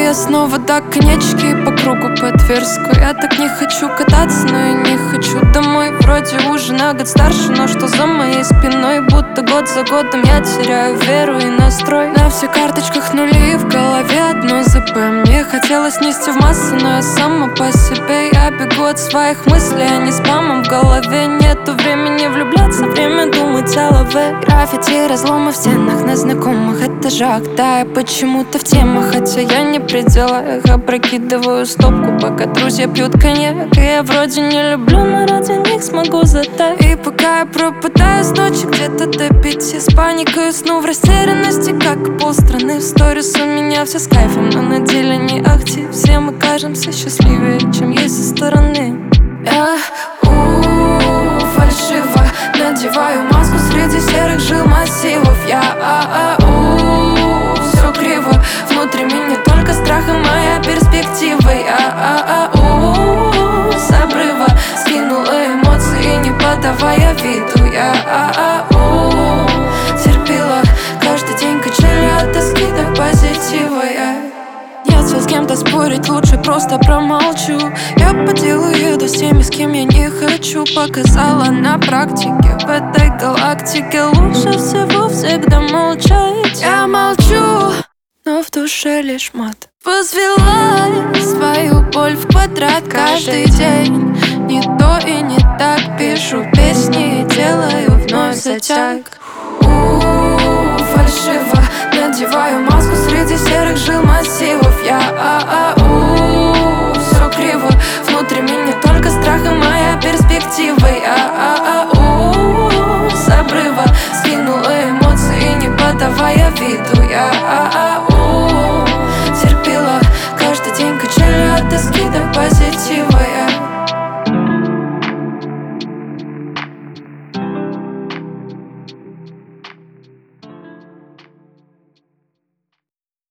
я снова до конечки по кругу по Тверску. Я так не хочу кататься, но и не хочу домой. Вроде уже на год старше, но что за моей спиной? Будто год за годом я теряю веру и настрой. На всех карточках нули, в голове одно ЗП. Мне хотелось нести в массы, но я сама по себе. Я бегу от своих мыслей, а не спамом в голове. Нету времени влюбляться, время думать о лаве. Граффити, разломы в стенах на знакомых этажах. Да, я почему-то в темах, хотя я не при делах. Опрокидываю стопку, пока друзья пьют коньяк. И я вроде не люблю, но ради них смогу затать. И пока я пропадаю с ночи где-то до 5, с паникой сну в растерянности, как и полстраны. В сторис у меня все с кайфом, но на деле не ахти. Все мы кажемся счастливее, чем есть со стороны. Я фальшиво надеваю маску среди серых жил массивов. Я все криво, внутри меня только страх и моя перспектива. Я с обрыва скинула эмоции, не подавая виду. Я терпела каждый день, качели от тоски до позитива. Я хотел с кем-то спорить, лучше просто промолчу. Я по делу еду с теми, с кем я не хочу. Показала на практике, в этой галактике лучше всего всегда молчать. Я молчу, но в душе лишь мат. Возвела свою боль в квадрат каждый день. Не то и не так пишу песни